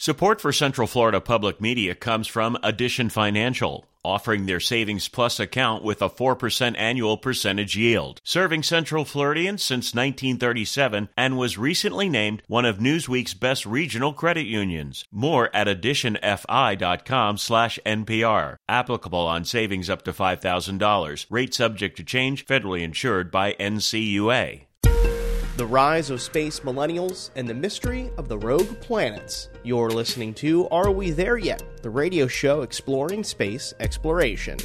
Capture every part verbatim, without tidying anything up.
Support for Central Florida Public Media comes from Addition Financial, offering their Savings Plus account with a four percent annual percentage yield. Serving Central Floridians since nineteen thirty-seven and was recently named one of Newsweek's best regional credit unions. More at additionfi.com slash NPR. Applicable on savings up to five thousand dollars. Rate subject to change. Federally insured by N C U A. The rise of space millennials and the mystery of the rogue planets. You're listening to Are We There Yet? The radio show exploring space exploration.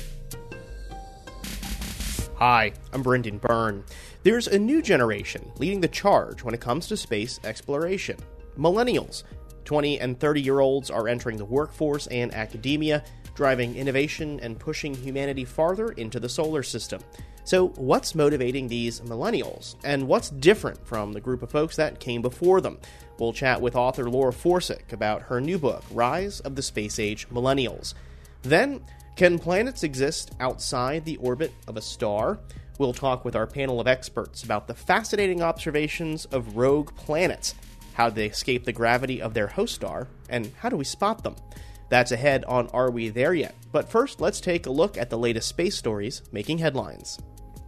Hi, I'm Brendan Byrne. There's a new generation leading the charge when it comes to space exploration. Millennials. twenty and thirty-year-olds are entering the workforce and academia, driving innovation and pushing humanity farther into the solar system. So what's motivating these millennials, and what's different from the group of folks that came before them? We'll chat with author Laura Forsick about her new book, Rise of the Space Age Millennials. Then, can planets exist outside the orbit of a star? We'll talk with our panel of experts about the fascinating observations of rogue planets. How do they escape the gravity of their host star, and how do we spot them? That's ahead on Are We There Yet? But first, let's take a look at the latest space stories making headlines.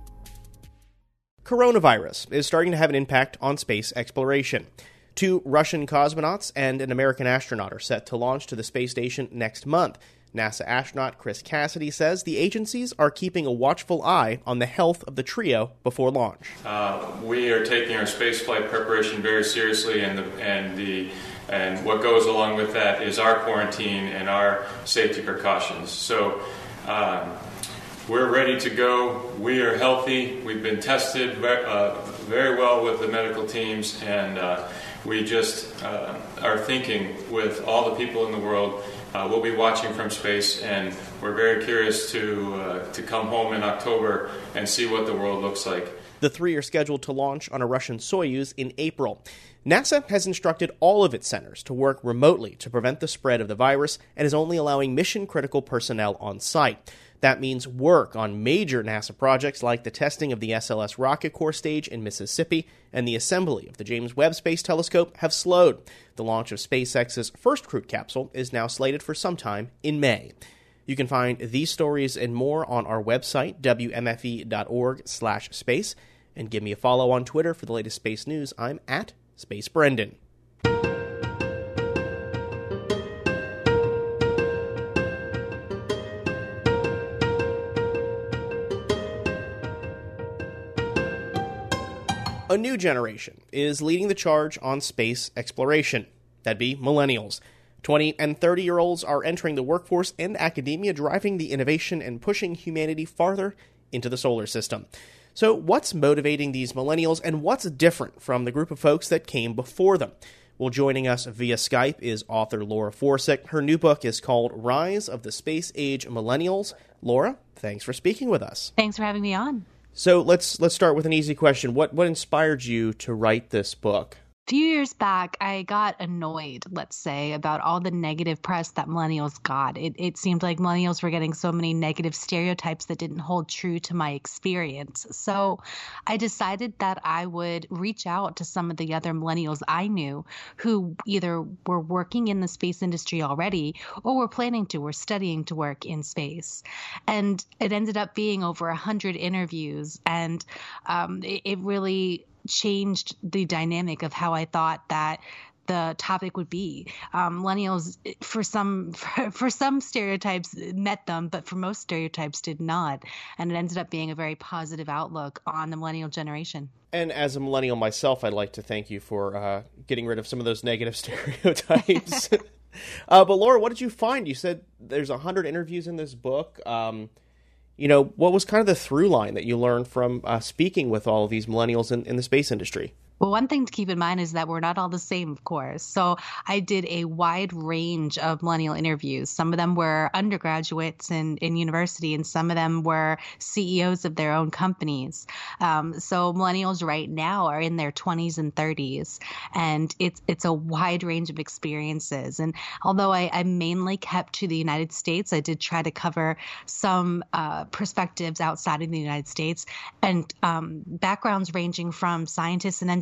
Coronavirus is starting to have an impact on space exploration. Two Russian cosmonauts and an American astronaut are set to launch to the space station next month. NASA astronaut Chris Cassidy says the agencies are keeping a watchful eye on the health of the trio before launch. Uh, we are taking our spaceflight preparation very seriously, and the, and the and what goes along with that is our quarantine and our safety precautions. So. Um, We're ready to go. We are healthy. We've been tested very, uh, very well with the medical teams, and uh, we just uh, are thinking with all the people in the world. Uh, we'll be watching from space, and we're very curious to uh, to come home in October and see what the world looks like. The three are scheduled to launch on a Russian Soyuz in April. NASA has instructed all of its centers to work remotely to prevent the spread of the virus and is only allowing mission-critical personnel on site. That means work on major NASA projects like the testing of the S L S rocket core stage in Mississippi and the assembly of the James Webb Space Telescope have slowed. The launch of SpaceX's first crew capsule is now slated for sometime in May. You can find these stories and more on our website, W M F E dot org slash space, and give me a follow on Twitter for the latest space news. I'm at Space Brendan. A new generation is leading the charge on space exploration. That'd be millennials. twenty and thirty-year-olds are entering the workforce and academia, driving the innovation and pushing humanity farther into the solar system. So what's motivating these millennials, and what's different from the group of folks that came before them? Well, joining us via Skype is author Laura Forsick. Her new book is called Rise of the Space Age Millennials. Laura, thanks for speaking with us. Thanks for having me on. So let's let's start with an easy question. What what inspired you to write this book? A few years back, I got annoyed, let's say, about all the negative press that millennials got. It, it seemed like millennials were getting so many negative stereotypes that didn't hold true to my experience. So I decided that I would reach out to some of the other millennials I knew who either were working in the space industry already or were planning to or studying to work in space. And it ended up being over one hundred interviews, and um, it, it really changed the dynamic of how I thought that the topic would be. Um, millennials, for some for, for some stereotypes, met them, but for most stereotypes did not. And it ended up being a very positive outlook on the millennial generation. And as a millennial myself, I'd like to thank you for uh, getting rid of some of those negative stereotypes. uh, but Laura, what did you find? You said there's one hundred interviews in this book. Um, You know, what was kind of the through line that you learned from uh, speaking with all of these millennials in, in the space industry? Well, one thing to keep in mind is that we're not all the same, of course. So I did a wide range of millennial interviews. Some of them were undergraduates in, in university, and some of them were C E Os of their own companies. Um, so millennials right now are in their twenties and thirties, and it's it's a wide range of experiences. And although I, I mainly kept to the United States, I did try to cover some uh, perspectives outside of the United States, and um, backgrounds ranging from scientists and engineers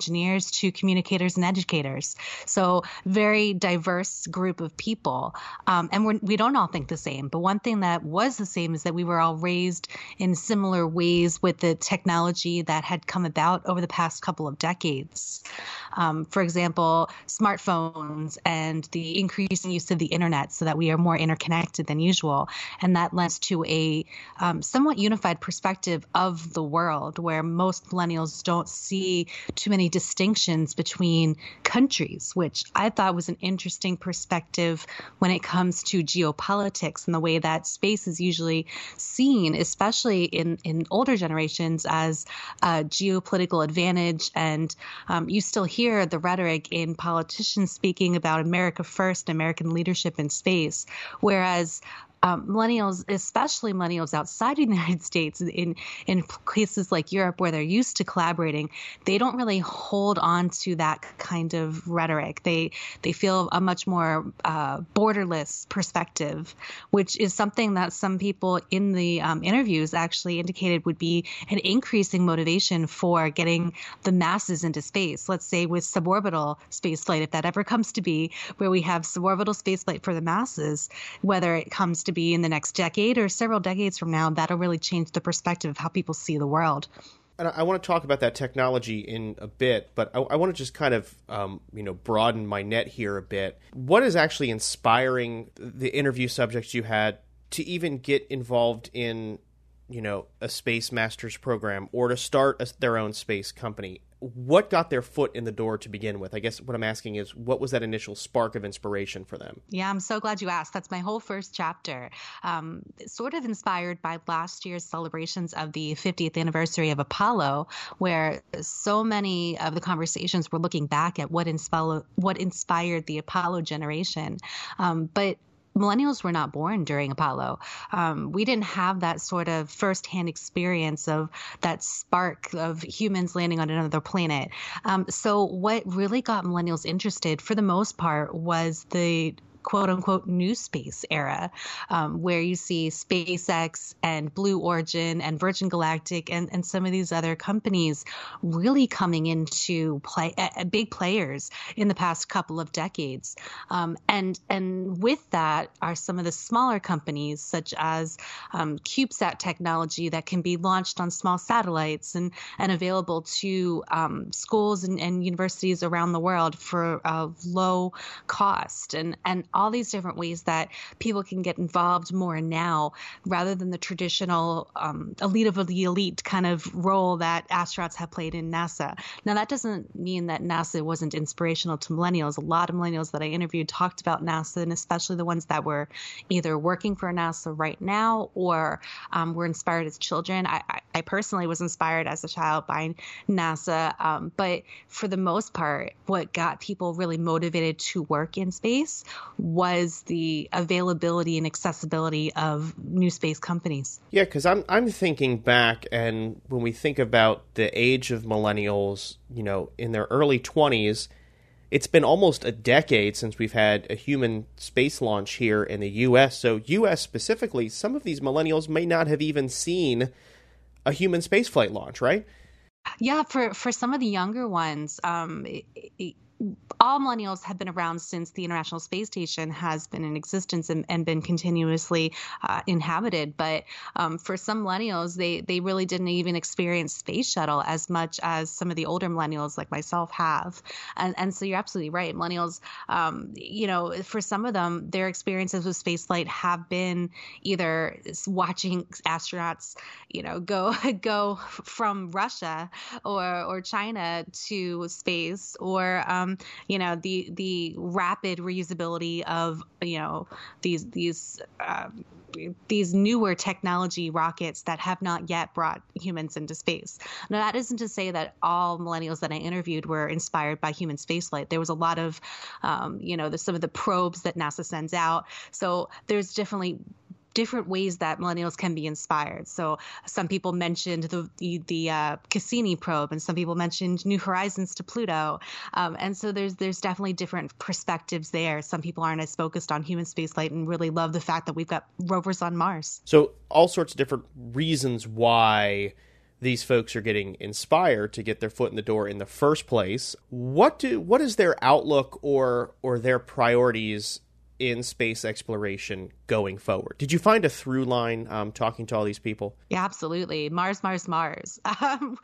engineers to communicators and educators. So very diverse group of people. Um, and we're, we don't all think the same. But one thing that was the same is that we were all raised in similar ways with the technology that had come about over the past couple of decades. Um, for example, smartphones and the increasing use of the internet so that we are more interconnected than usual. And that lends to a um, somewhat unified perspective of the world where most millennials don't see too many distinctions between countries, which I thought was an interesting perspective when it comes to geopolitics and the way that space is usually seen, especially in, in older generations, as a geopolitical advantage. And um, you still hear the rhetoric in politicians speaking about America first, American leadership in space, whereas Um, millennials, especially millennials outside the United States, in in places like Europe where they're used to collaborating, they don't really hold on to that kind of rhetoric. They they feel a much more uh, borderless perspective, which is something that some people in the um, interviews actually indicated would be an increasing motivation for getting the masses into space. Let's say with suborbital spaceflight, if that ever comes to be, where we have suborbital spaceflight for the masses, whether it comes to be in the next decade or several decades from now, that'll really change the perspective of how people see the world. And I want to talk about that technology in a bit, but I, I want to just kind of, um, you know, broaden my net here a bit. What is actually inspiring the interview subjects you had to even get involved in, you know, a Space Masters program or to start a, their own space company? What got their foot in the door to begin with? I guess what I'm asking is, what was that initial spark of inspiration for them? Yeah, I'm so glad you asked. That's my whole first chapter. Um, sort of inspired by last year's celebrations of the fiftieth anniversary of Apollo, where so many of the conversations were looking back at what, insp- what inspired the Apollo generation. Um, but millennials were not born during Apollo. Um, we didn't have that sort of firsthand experience of that spark of humans landing on another planet. Um, so what really got millennials interested, for the most part, was the quote unquote new space era, um, where you see SpaceX and Blue Origin and Virgin Galactic and, and some of these other companies really coming into play, uh, big players in the past couple of decades. Um, and, and with that are some of the smaller companies such as um, CubeSat technology that can be launched on small satellites and, and available to um, schools and, and universities around the world for a low cost. And, and all these different ways that people can get involved more now rather than the traditional um, elite of the elite kind of role that astronauts have played in NASA. Now, that doesn't mean that NASA wasn't inspirational to millennials. A lot of millennials that I interviewed talked about NASA, and especially the ones that were either working for NASA right now or um, were inspired as children. I, I, I personally was inspired as a child by NASA, um, but for the most part, what got people really motivated to work in space was the availability and accessibility of new space companies. Yeah, because I'm I'm thinking back, and when we think about the age of millennials, you know, in their early twenties, it's been almost a decade since we've had a human space launch here in the U S. So U S specifically, some of these millennials may not have even seen a human spaceflight launch, right? Yeah, for, for some of the younger ones, um, it, it, all millennials have been around since the International Space Station has been in existence and, and been continuously uh, inhabited. But um, for some millennials, they, they really didn't even experience space shuttle as much as some of the older millennials like myself have. And, and so you're absolutely right. Millennials, um, you know, for some of them, their experiences with spaceflight have been either watching astronauts, you know, go go from Russia or or China to space, or um, you know, the the rapid reusability of, you know, these these uh, these newer technology rockets that have not yet brought humans into space. Now, that isn't to say that all millennials that I interviewed were inspired by human spaceflight. There was a lot of, um, you know, the, some of the probes that NASA sends out. So there's definitely different ways that millennials can be inspired. So some people mentioned the the, the uh, Cassini probe, and some people mentioned New Horizons to Pluto. Um, and so there's there's definitely different perspectives there. Some people aren't as focused on human spaceflight and really love the fact that we've got rovers on Mars. So all sorts of different reasons why these folks are getting inspired to get their foot in the door in the first place. What do what is their outlook or or their priorities in space exploration going forward? Did you find a through line um, talking to all these people? Yeah, absolutely. Mars, Mars, Mars, um,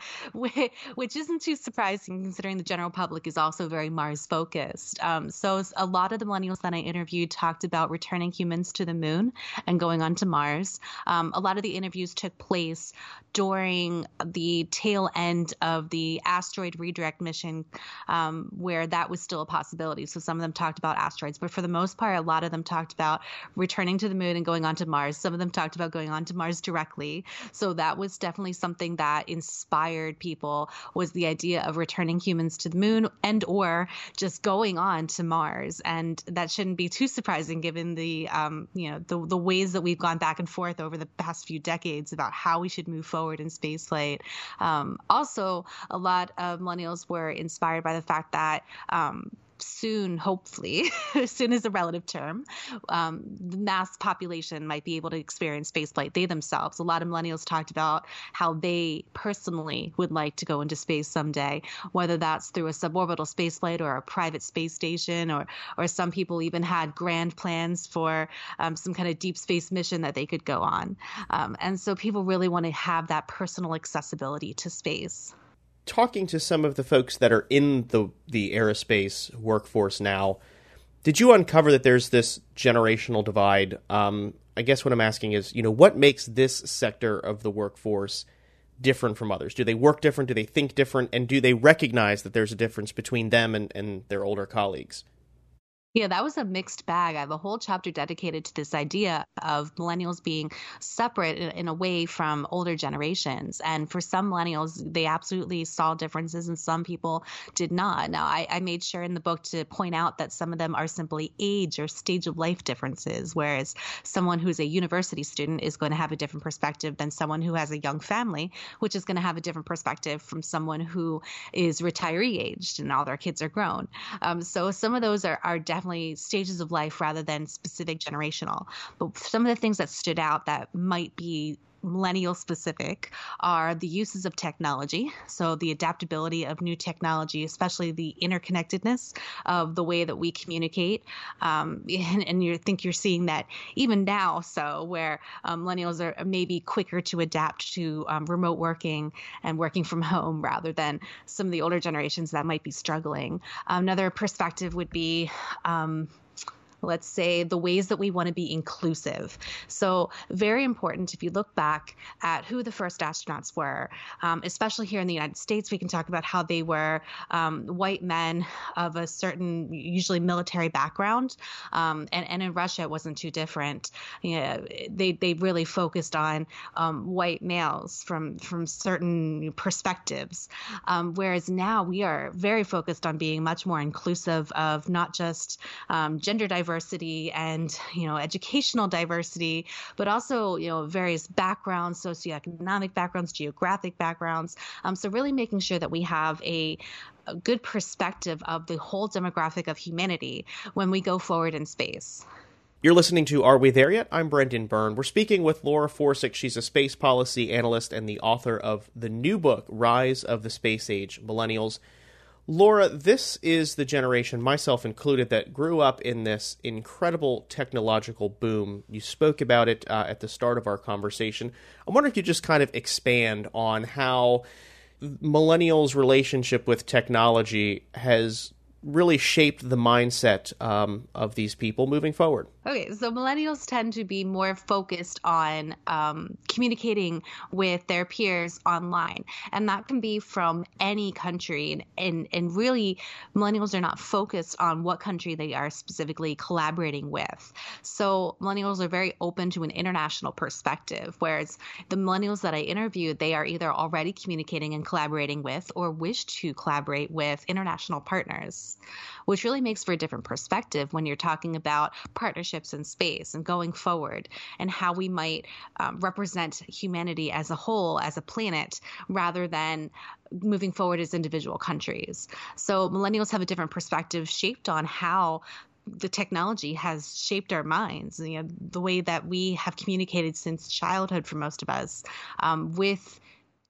which isn't too surprising considering the general public is also very Mars focused. Um, so a lot of the millennials that I interviewed talked about returning humans to the moon and going on to Mars. Um, a lot of the interviews took place during the tail end of the asteroid redirect mission, um, where that was still a possibility. So some of them talked about asteroids, but for the most part, a lot of them talked about returning to the moon and going on to Mars. Some of them talked about going on to Mars directly. So that was definitely something that inspired people, was the idea of returning humans to the moon and or just going on to Mars. And that shouldn't be too surprising given the, um, you know, the, the ways that we've gone back and forth over the past few decades about how we should move forward in spaceflight. Um, also, a lot of millennials were inspired by the fact that um, soon, hopefully, soon is a relative term, um, the mass population might be able to experience spaceflight. They themselves, a lot of millennials talked about how they personally would like to go into space someday, whether that's through a suborbital spaceflight or a private space station, or or some people even had grand plans for um, some kind of deep space mission that they could go on. Um, and so people really want to have that personal accessibility to space. Talking to some of the folks that are in the the aerospace workforce now, did you uncover that there's this generational divide? Um, I guess what I'm asking is, you know, what makes this sector of the workforce different from others? Do they work different? Do they think different? And do they recognize that there's a difference between them and, and their older colleagues? Yeah, that was a mixed bag. I have a whole chapter dedicated to this idea of millennials being separate in, in a way from older generations. And for some millennials, they absolutely saw differences and some people did not. Now, I, I made sure in the book to point out that some of them are simply age or stage of life differences, whereas someone who's a university student is going to have a different perspective than someone who has a young family, which is going to have a different perspective from someone who is retiree aged and all their kids are grown. Um, so some of those are, are definitely stages of life rather than specific generational. But some of the things that stood out that might be millennial specific are the uses of technology. So the adaptability of new technology, especially the interconnectedness of the way that we communicate. Um, and, and you think you're seeing that even now, so where um, millennials are maybe quicker to adapt to um, remote working and working from home rather than some of the older generations that might be struggling. Another perspective would be um, let's say the ways that we want to be inclusive. So very important if you look back at who the first astronauts were, um, especially here in the United States, we can talk about how they were um, white men of a certain, usually military background. Um, and, and in Russia, it wasn't too different. You know, they, they really focused on um, white males from, from certain perspectives. Um, whereas now we are very focused on being much more inclusive of not just um, gender diversity, diversity and, you know, educational diversity, but also, you know, various backgrounds, socioeconomic backgrounds, geographic backgrounds. Um, so really making sure that we have a, a good perspective of the whole demographic of humanity when we go forward in space. You're listening to Are We There Yet? I'm Brendan Byrne. We're speaking with Laura Forsick. She's a space policy analyst and the author of the new book, Rise of the Space Age Millennials. Laura, this is the generation, myself included, that grew up in this incredible technological boom. You spoke about it uh, at the start of our conversation. I wonder if you just kind of expand on how millennials' relationship with technology has really shaped the mindset um, of these people moving forward. Okay, so millennials tend to be more focused on um, communicating with their peers online, and that can be from any country. And, and, and really, millennials are not focused on what country they are specifically collaborating with. So millennials are very open to an international perspective, whereas the millennials that I interviewed, they are either already communicating and collaborating with or wish to collaborate with international partners, which really makes for a different perspective when you're talking about partnerships in space and going forward and how we might um, represent humanity as a whole, as a planet, rather than moving forward as individual countries. So millennials have a different perspective shaped on how the technology has shaped our minds, you know, the way that we have communicated since childhood for most of us, um, with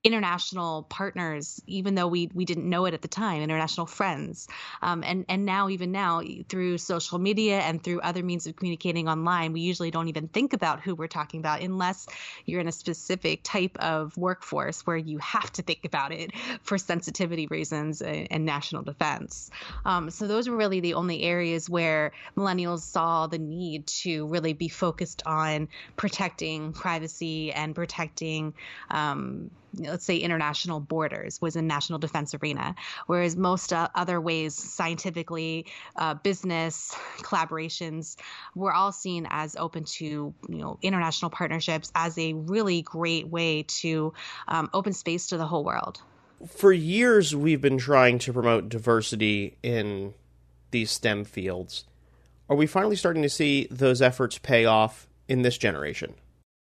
international partners, even though we we didn't know it at the time, international friends. Um, and, and now, even now, through social media and through other means of communicating online, we usually don't even think about who we're talking about unless you're in a specific type of workforce where you have to think about it for sensitivity reasons and, and national defense. Um, so those were really the only areas where millennials saw the need to really be focused on protecting privacy and protecting um, let's say international borders was in national defense arena, whereas most uh, other ways, scientifically, uh, business, collaborations, were all seen as open to, you know, international partnerships as a really great way to um, open space to the whole world. For years, we've been trying to promote diversity in these STEM fields. Are we finally starting to see those efforts pay off in this generation?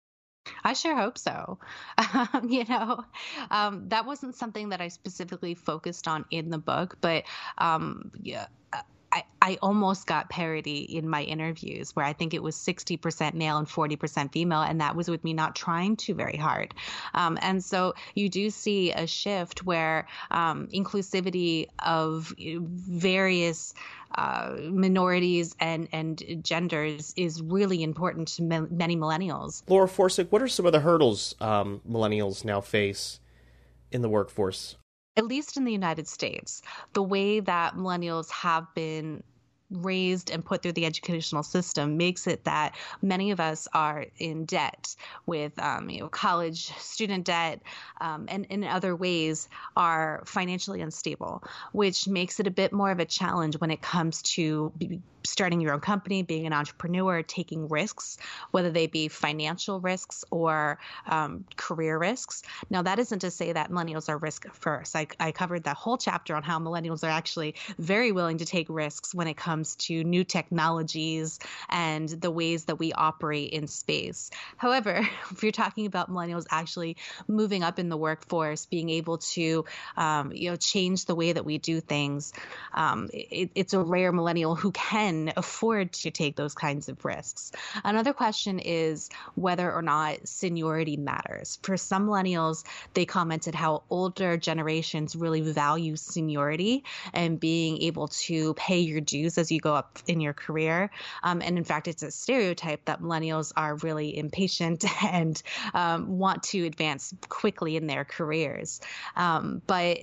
I sure hope so. Um, you know, um, that wasn't something that I specifically focused on in the book, but um, yeah, I, I almost got parity in my interviews where I think it was sixty percent male and forty percent female. And that was with me not trying too very hard. Um, and so you do see a shift where um, inclusivity of various uh, minorities and, and genders is really important to me- many millennials. Laura Forsick, what are some of the hurdles um, millennials now face in the workforce? At least in the United States, the way that millennials have been raised and put through the educational system makes it that many of us are in debt with, um, you know, college student debt, um, and in other ways are financially unstable, which makes it a bit more of a challenge when it comes to be starting your own company, being an entrepreneur, taking risks, whether they be financial risks or um, career risks. Now, that isn't to say that millennials are risk averse. I, I covered that whole chapter on how millennials are actually very willing to take risks when it comes to new technologies and the ways that we operate in space. However, if you're talking about millennials actually moving up in the workforce, being able to, um, you know, change the way that we do things, um, it, it's a rare millennial who can afford to take those kinds of risks. Another question is whether or not seniority matters. For some millennials, they commented how older generations really value seniority and being able to pay your dues as you go up in your career. Um, and in fact, it's a stereotype that millennials are really impatient and um, want to advance quickly in their careers. Um, but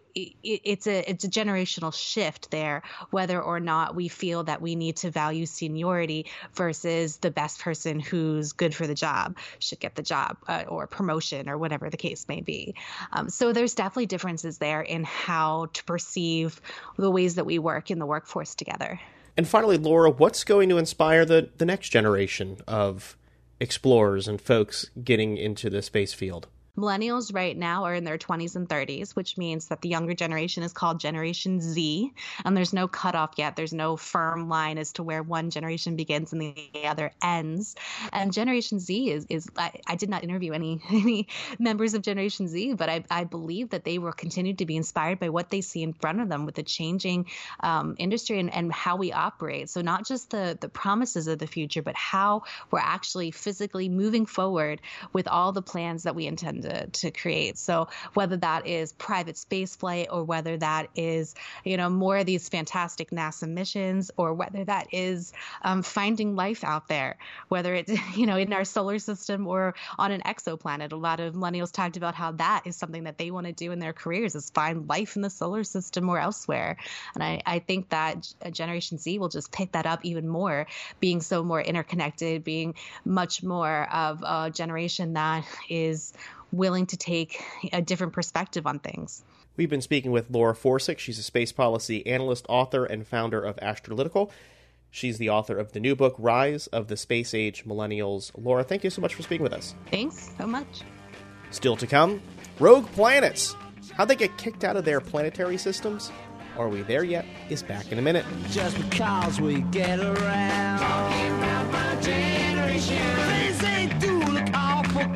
it's a it's a generational shift there, whether or not we feel that we need to value seniority versus the best person who's good for the job should get the job uh, or promotion or whatever the case may be. Um, so there's definitely differences there in how to perceive the ways that we work in the workforce together. And finally, Laura, what's going to inspire the, the next generation of explorers and folks getting into the space field? Millennials right now are in their twenties and thirties, which means that the younger generation is called Generation Z, and there's no cutoff yet. There's no firm line as to where one generation begins and the other ends. And Generation Z is, is I, I did not interview any, any members of Generation Z, but I, I believe that they will continue to be inspired by what they see in front of them with the changing um, industry and, and how we operate. So not just the, the promises of the future, but how we're actually physically moving forward with all the plans that we intend To, to create. So whether that is private space flight or whether that is, you know, more of these fantastic NASA missions or whether that is um, finding life out there, whether it's, you know, in our solar system or on an exoplanet. A lot of millennials talked about how that is something that they want to do in their careers is find life in the solar system or elsewhere. And I, I think that Generation Z will just pick that up even more, being so more interconnected, being much more of a generation that is willing to take a different perspective on things. We've been speaking with Laura Forsick. She's a space policy analyst, author, and founder of Astrolytical. She's the author of the new book, Rise of the Space Age Millennials. Laura, thank you so much for speaking with us. Thanks so much. Still to come, rogue planets. How'd they get kicked out of their planetary systems? Are we there yet? Is back in a minute. Just because we get around. Talking about my generation. Things they do look awful.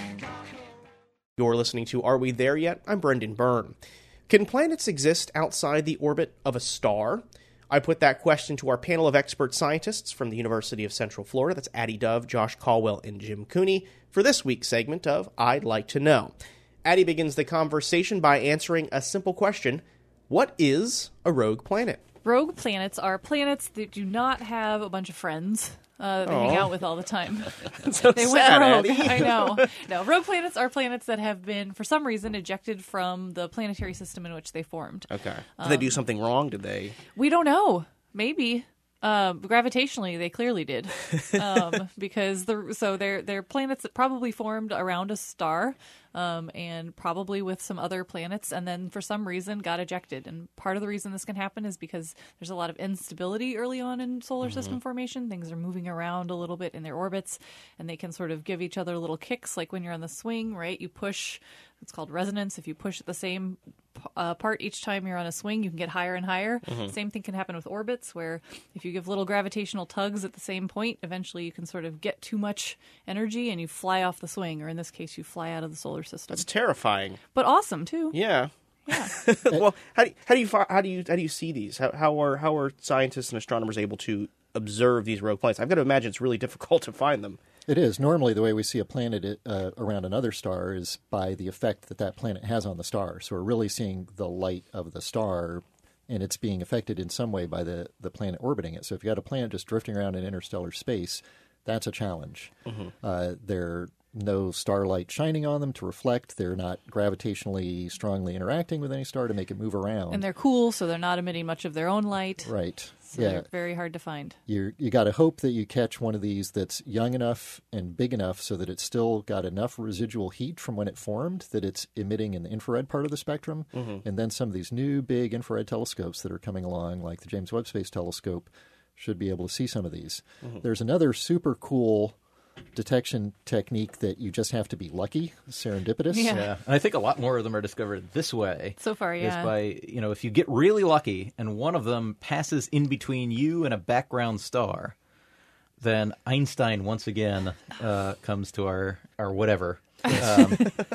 You're listening to Are We There Yet? I'm Brendan Byrne. Can planets exist outside the orbit of a star? I put that question to our panel of expert scientists from the University of Central Florida. That's Addie Dove, Josh Caldwell, and Jim Cooney for this week's segment of I'd Like to Know. Addie begins the conversation by answering a simple question. What is a rogue planet? Rogue planets are planets that do not have a bunch of friends uh, they hang out with all the time. So they sad, went rogue. Addie. I know. No, rogue planets are planets that have been, for some reason, ejected from the planetary system in which they formed. Okay. Did they do something wrong? Did they? We don't know. Maybe. Um, gravitationally, they clearly did, um, because the so they're they're planets that probably formed around a star, um, and probably with some other planets, and then for some reason got ejected. And part of the reason this can happen is because there's a lot of instability early on in solar system formation. Things are moving around a little bit in their orbits, and they can sort of give each other little kicks, like when you're on the swing, right? You push. It's called resonance. If you push at the same uh, part each time you're on a swing, you can get higher and higher. Mm-hmm. Same thing can happen with orbits, where if you give little gravitational tugs at the same point, eventually you can sort of get too much energy and you fly off the swing, or in this case, you fly out of the solar system. That's terrifying. But awesome, too. Yeah. Yeah. Well, how do you, how do you fi- how do you how do you see these? How how are how are scientists and astronomers able to observe these rogue planets? I've got to imagine it's really difficult to find them. It is. Normally, the way we see a planet uh, around another star is by the effect that that planet has on the star. So we're really seeing the light of the star, and it's being affected in some way by the, the planet orbiting it. So if you got a planet just drifting around in interstellar space, that's a challenge. Mm-hmm. Uh, there are no starlight shining on them to reflect. They're not gravitationally strongly interacting with any star to make it move around. And they're cool, so they're not emitting much of their own light. Right. So yeah. they're very hard to find. You you got to hope that you catch one of these that's young enough and big enough so that it's still got enough residual heat from when it formed that it's emitting in the infrared part of the spectrum. Mm-hmm. And then some of these new big infrared telescopes that are coming along, like the James Webb Space Telescope, should be able to see some of these. Mm-hmm. There's another super cool detection technique that you just have to be lucky, serendipitous. Yeah. Yeah, and I think a lot more of them are discovered this way. So far, yeah. Is by, you know, if you get really lucky and one of them passes in between you and a background star, then Einstein once again uh, comes to our, our whatever. Um,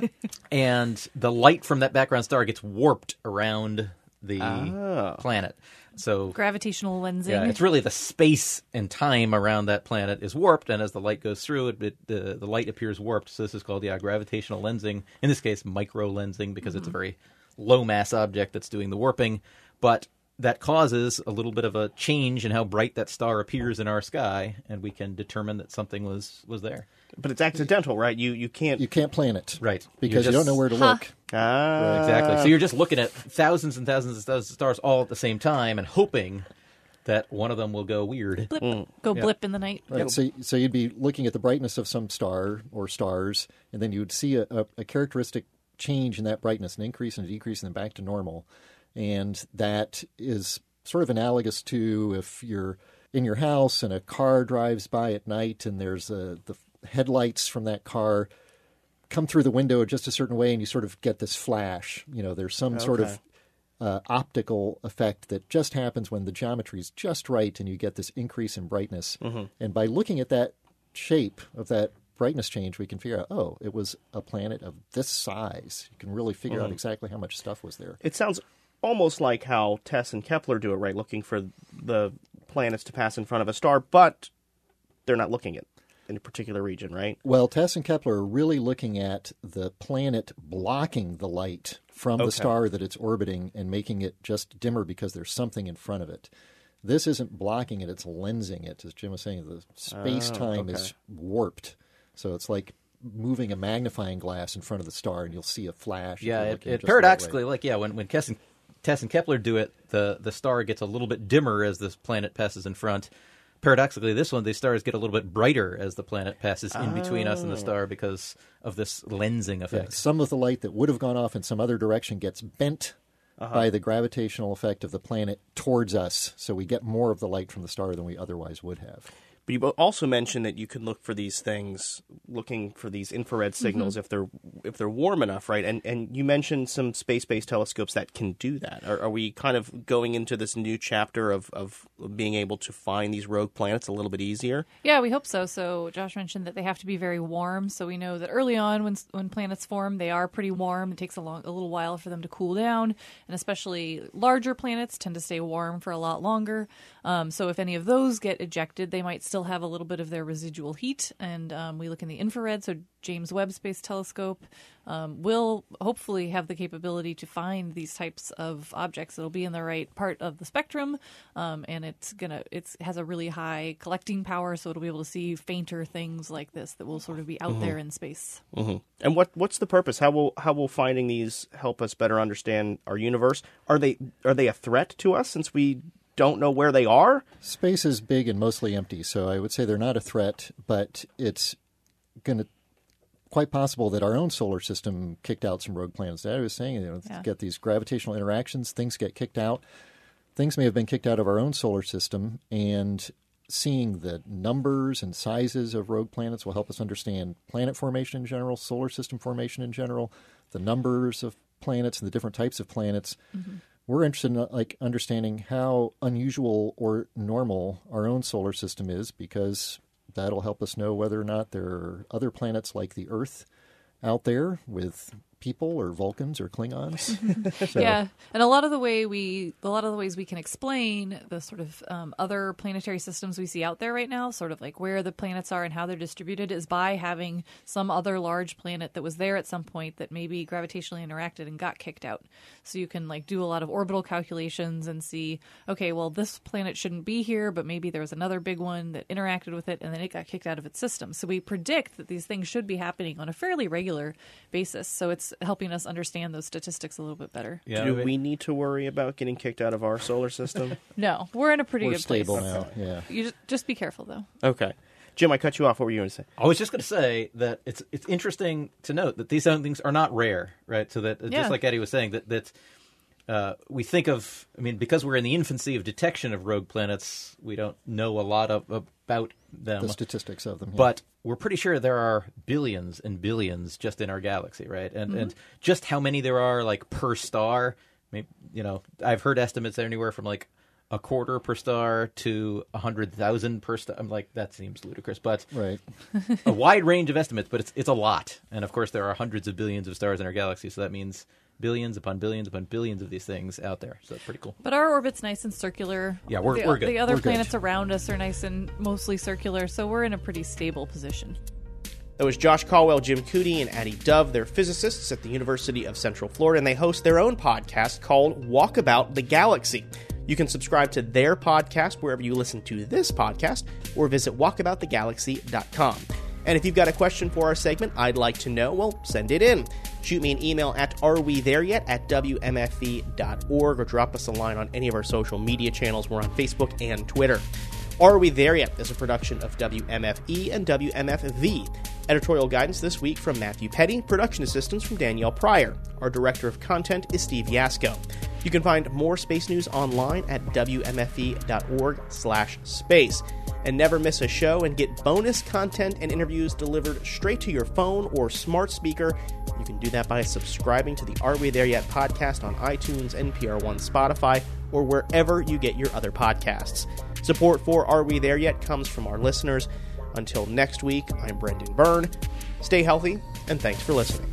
and the light from that background star gets warped around the Ah. planet. So Gravitational lensing. yeah, it's really the space and time around that planet is warped, and as the light goes through it, it the, the light appears warped. So this is called, yeah, gravitational lensing. In this case, micro lensing, because mm-hmm. it's a very low mass object that's doing the warping. But that causes a little bit of a change in how bright that star appears in our sky, and we can determine that something was, was there. But it's accidental, right? You you can't. You can't plan it. Right. Because You're you just- don't know where to Huh. look. Ah. Right, exactly. So you're just looking at thousands and thousands of stars- stars all at the same time and hoping that one of them will go weird. Blip. Mm. Go Yeah. blip in the night. Right. So, so you'd be looking at the brightness of some star or stars, and then you would see a, a, a characteristic change in that brightness, an increase and a decrease, and then back to normal. And that is sort of analogous to if you're in your house and a car drives by at night, and there's a, the headlights from that car come through the window just a certain way, and you sort of get this flash. You know, there's some sort of uh, optical effect that just happens when the geometry is just right, and you get this increase in brightness. Mm-hmm. And by looking at that shape of that brightness change, we can figure out, oh, it was a planet of this size. You can really figure Mm-hmm. out exactly how much stuff was there. It sounds almost like how Tess and Kepler do it, right? Looking for the planets to pass in front of a star, but they're not looking at in a particular region, right? Well, Tess and Kepler are really looking at the planet blocking the light from Okay. the star that it's orbiting and making it just dimmer because there's something in front of it. This isn't blocking it, it's lensing it. As Jim was saying, the space-time okay. is warped. So it's like moving a magnifying glass in front of the star, and you'll see a flash. if Yeah, you're it, looking it just the right paradoxically, way. like, yeah, when, when Tess and, Tess and Kepler do it, the, the star gets a little bit dimmer as this planet passes in front. Paradoxically, this one, the stars get a little bit brighter as the planet passes in between us and the star because of this lensing Yeah, effect. some of the light that would have gone off in some other direction gets bent Uh-huh. by the gravitational effect of the planet towards us, so we get more of the light from the star than we otherwise would have. But you also mentioned that you can look for these things, looking for these infrared signals Mm-hmm. if they're if they're warm enough, right? And and you mentioned some space-based telescopes that can do that. Are, are we kind of going into this new chapter of, of being able to find these rogue planets a little bit easier? Yeah, we hope so. So Josh mentioned that they have to be very warm. So we know that early on, when when planets form, they are pretty warm. It takes a long, a little while for them to cool down, and especially larger planets tend to stay warm for a lot longer. Um, so if any of those get ejected, they might still have a little bit of their residual heat, and um, we look in the infrared, so James Webb Space Telescope um, will hopefully have the capability to find these types of objects. It'll be in the right part of the spectrum, um, and it's gonna it's has a really high collecting power, so it'll be able to see fainter things like this that will sort of be out mm-hmm. there in space. Mm-hmm. And what what's the purpose? How will how will finding these help us better understand our universe? Are they are they a threat to us since we don't know where they are? Space is big and mostly empty, so I would say they're not a threat, but it's going to quite possible that our own solar system kicked out some rogue planets. That I was saying, you know, yeah. get these gravitational interactions, things get kicked out. Things may have been kicked out of our own solar system, and seeing the numbers and sizes of rogue planets will help us understand planet formation in general, solar system formation in general, the numbers of planets and the different types of planets. Mm-hmm. We're interested in like understanding how unusual or normal our own solar system is, because that'll help us know whether or not there are other planets like the Earth out there with people or Vulcans or Klingons. So. Yeah, and a lot of the way we, a lot of the ways we can explain the sort of um, other planetary systems we see out there right now, sort of like where the planets are and how they're distributed, is by having some other large planet that was there at some point that maybe gravitationally interacted and got kicked out. So you can like do a lot of orbital calculations and see, okay, well, this planet shouldn't be here, but maybe there was another big one that interacted with it and then it got kicked out of its system. So we predict that these things should be happening on a fairly regular basis. So it's helping us understand those statistics a little bit better. Yeah, Do we need to worry about getting kicked out of our solar system? No, we're in a pretty we're good stable place. now. Yeah, you just, just be careful though. Okay, Jim, I cut you off. What were you going to say? I was just going to say that it's it's interesting to note that these things are not rare, right? So that Yeah. just like Eddie was saying, that that uh, we think of, I mean, because we're in the infancy of detection of rogue planets, we don't know a lot of, about them. The statistics of them. Yeah. But we're pretty sure there are billions and billions just in our galaxy, right? And Mm-hmm. and just how many there are, like, per star, maybe, you know, I've heard estimates anywhere from, like, a quarter per star to a hundred thousand per star. I'm like, that seems ludicrous, but right. a wide range of estimates, but it's it's a lot. And of course, there are hundreds of billions of stars in our galaxy, so that means billions upon billions upon billions of these things out there. So that's pretty cool. But our orbit's nice and circular. Yeah, we're the, we're good. The other We're planets good. around us are nice and mostly circular, so we're in a pretty stable position. That was Josh Caldwell, Jim Coody, and Addie Dove. They're physicists at the University of Central Florida, and they host their own podcast called Walkabout the Galaxy. You can subscribe to their podcast wherever you listen to this podcast, or visit walkabout the galaxy dot com. And if you've got a question for our segment I'd like to know, well, send it in. Shoot me an email at arewethereyet at w m f v dot org, or drop us a line on any of our social media channels. We're on Facebook and Twitter. Are We There Yet is a production of W M F E and W M F V. Editorial guidance this week from Matthew Petty, production assistance from Danielle Pryor. Our director of content is Steve Yasko. You can find more space news online at w m f v dot org slash space. And never miss a show and get bonus content and interviews delivered straight to your phone or smart speaker. You can do that by subscribing to the Are We There Yet podcast on iTunes, N P R One, Spotify, or wherever you get your other podcasts. Support for Are We There Yet comes from our listeners. Until next week, I'm Brendan Byrne. Stay healthy, and thanks for listening.